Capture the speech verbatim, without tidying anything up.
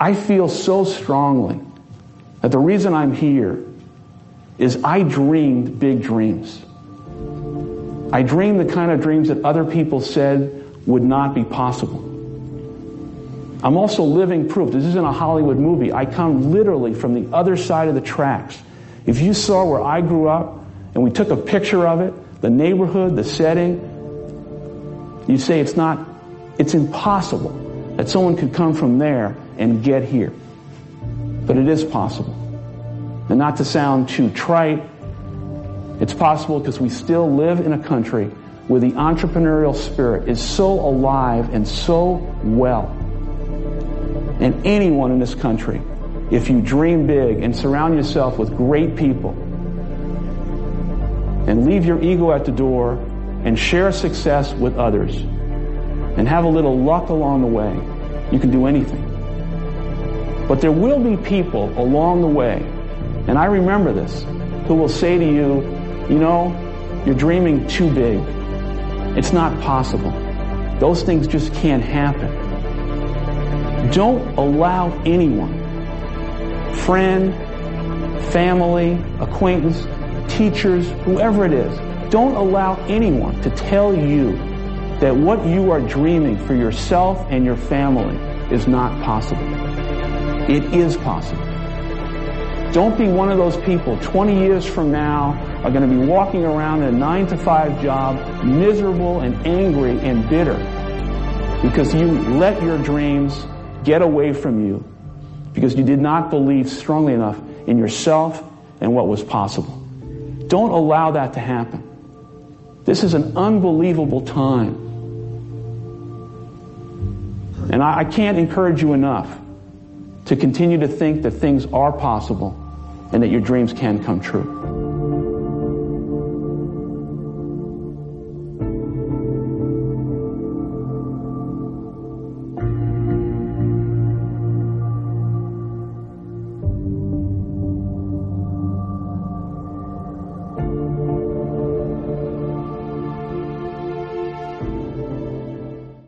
I feel so strongly that the reason I'm here is I dreamed big dreams. I dreamed the kind of dreams that other people said would not be possible. I'm also living proof. This isn't a Hollywood movie. I come literally from the other side of the tracks. If you saw where I grew up and we took a picture of it, the neighborhood, the setting, you say it's not, it's impossible that someone could come from there and get here. But it is possible. And not to sound too trite, it's possible because we still live in a country where the entrepreneurial spirit is so alive and so well. And anyone in this country, if you dream big and surround yourself with great people and leave your ego at the door and share success with others and have a little luck along the way, you can do anything. But there will be people along the way, and I remember this, who will say to you, you know, you're dreaming too big. It's not possible. Those things just can't happen. Don't allow anyone, friend, family, acquaintance, teachers, whoever it is, don't allow anyone to tell you that what you are dreaming for yourself and your family is not possible. It is possible. Don't be one of those people twenty years from now are going to be walking around in a nine to five job, miserable and angry and bitter because you let your dreams get away from you because you did not believe strongly enough in yourself and what was possible. Don't allow that to happen. This is an unbelievable time. And I, I can't encourage you enough to continue to think that things are possible and that your dreams can come true.